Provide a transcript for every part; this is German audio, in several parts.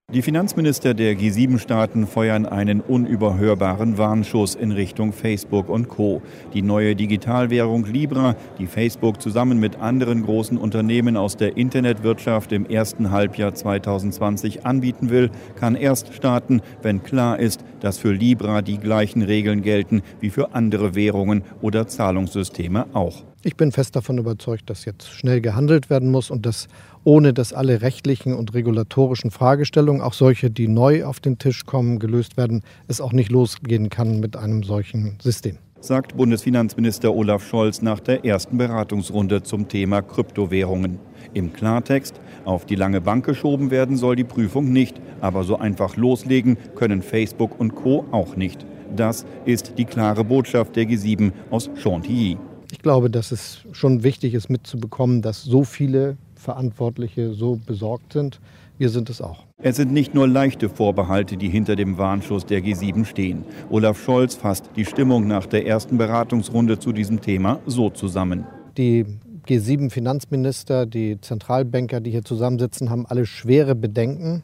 Die Finanzminister der G7-Staaten feuern einen unüberhörbaren Warnschuss in Richtung Facebook und Co. Die neue Digitalwährung Libra, die Facebook zusammen mit anderen großen Unternehmen aus der Internetwirtschaft im ersten Halbjahr 2020 anbieten will, kann erst starten, wenn klar ist, dass für Libra die gleichen Regeln gelten wie für andere Währungen oder Zahlungssysteme auch. Ich bin fest davon überzeugt, dass jetzt schnell gehandelt werden muss und dass ohne dass alle rechtlichen und regulatorischen Fragestellungen, auch solche, die neu auf den Tisch kommen, gelöst werden, es auch nicht losgehen kann mit einem solchen System. Sagt Bundesfinanzminister Olaf Scholz nach der ersten Beratungsrunde zum Thema Kryptowährungen. Im Klartext, auf die lange Bank geschoben werden soll die Prüfung nicht, aber so einfach loslegen können Facebook und Co. auch nicht. Das ist die klare Botschaft der G7 aus Chantilly. Ich glaube, dass es schon wichtig ist mitzubekommen, dass so viele Verantwortliche so besorgt sind. Wir sind es auch. Es sind nicht nur leichte Vorbehalte, die hinter dem Warnschuss der G7 stehen. Olaf Scholz fasst die Stimmung nach der ersten Beratungsrunde zu diesem Thema so zusammen. Die G7-Finanzminister, die Zentralbanker, die hier zusammensitzen, haben alle schwere Bedenken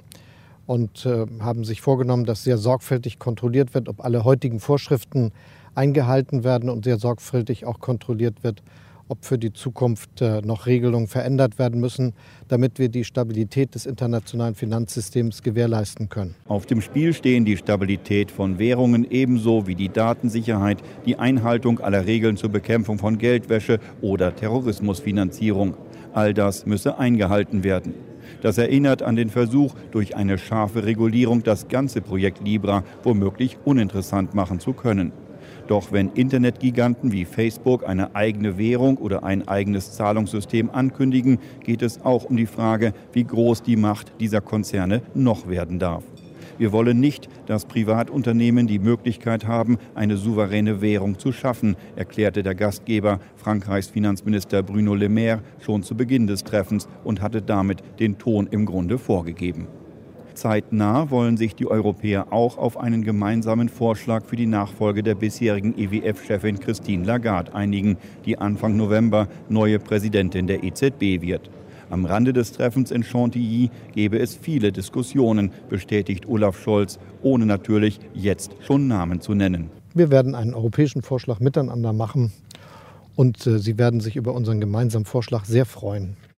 und haben sich vorgenommen, dass sehr sorgfältig kontrolliert wird, ob alle heutigen Vorschriften eingehalten werden und sehr sorgfältig auch kontrolliert wird, ob für die Zukunft noch Regelungen verändert werden müssen, damit wir die Stabilität des internationalen Finanzsystems gewährleisten können. Auf dem Spiel stehen die Stabilität von Währungen ebenso wie die Datensicherheit, die Einhaltung aller Regeln zur Bekämpfung von Geldwäsche oder Terrorismusfinanzierung. All das müsse eingehalten werden. Das erinnert an den Versuch, durch eine scharfe Regulierung das ganze Projekt Libra womöglich uninteressant machen zu können. Doch wenn Internetgiganten wie Facebook eine eigene Währung oder ein eigenes Zahlungssystem ankündigen, geht es auch um die Frage, wie groß die Macht dieser Konzerne noch werden darf. Wir wollen nicht, dass Privatunternehmen die Möglichkeit haben, eine souveräne Währung zu schaffen, erklärte der Gastgeber, Frankreichs Finanzminister Bruno Le Maire, schon zu Beginn des Treffens und hatte damit den Ton im Grunde vorgegeben. Zeitnah wollen sich die Europäer auch auf einen gemeinsamen Vorschlag für die Nachfolge der bisherigen IWF-Chefin Christine Lagarde einigen, die Anfang November neue Präsidentin der EZB wird. Am Rande des Treffens in Chantilly gebe es viele Diskussionen, bestätigt Olaf Scholz, ohne natürlich jetzt schon Namen zu nennen. Wir werden einen europäischen Vorschlag miteinander machen und Sie werden sich über unseren gemeinsamen Vorschlag sehr freuen.